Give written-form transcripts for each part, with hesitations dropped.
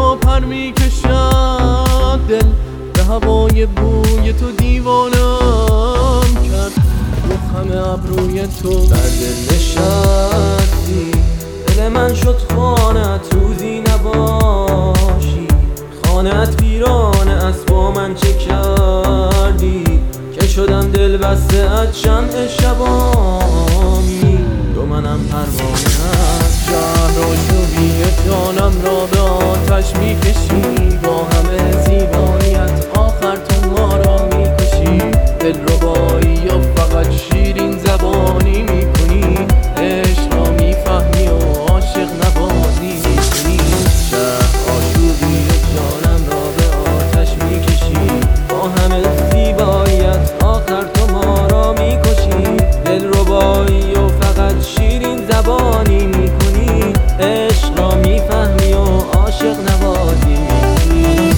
ها پر میکشد، دل به هوای بوی تو دیوانم کرد. رو همه ابروی تو بر دل نشستی، دل من شد خانت روزی نباشی. خانت ویرانه است، با من چه کردی که شدم دل بسته از شمع شبانی. تو منم پروانه از شهر آشوبی جانم را به آتش میکشی. با همه زیباییت آخر تو ما را میکشی. دلربایی و فقط شیرین زبانی میکنی. عشق را میفهمی و عاشق نوازی میکنی. شهر آشوبی جانم را به آتش میکشی. با همه زیباییت آخر تو ما را میکشی. دلربایی و فقط شیرین زبانی میکنی. عشق را میفهمی و عاشق نوازی میکنی.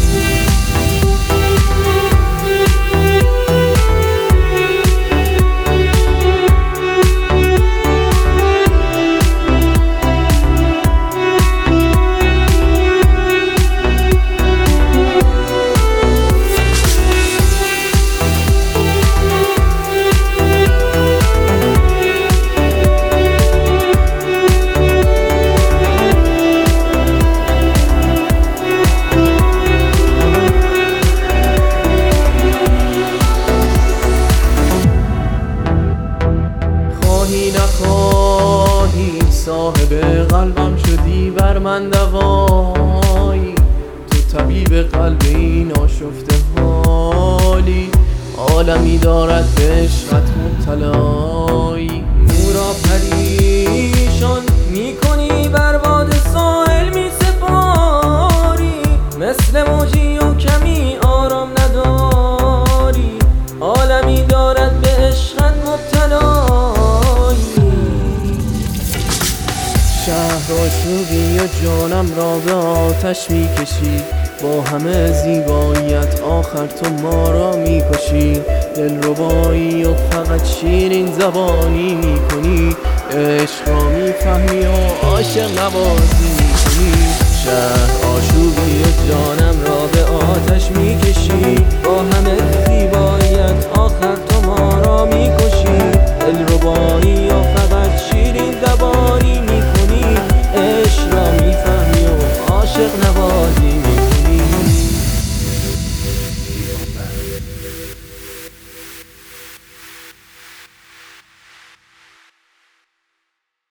نخواهی صاحب قلبم شدی، بر من دوایی. تو طبیب قلب این آشفته حالی. عالمی دارد به عشقت مبتلایی. نورا پریشان میکنی، بر باد ساحل میسپاری. مثل موجی و کمی آرام نداری. عالمی دارد به عشقت مبتلایی. شهر آشوبی و جانم را به آتش میکشی. با همه زیباییت آخر تو ما را میکشی. دلربایی و فقط شیرین زبانی میکنی. عشق را میفهمی و عاشق نوازی میکنی. شهر آشوبی و جانم را به آتش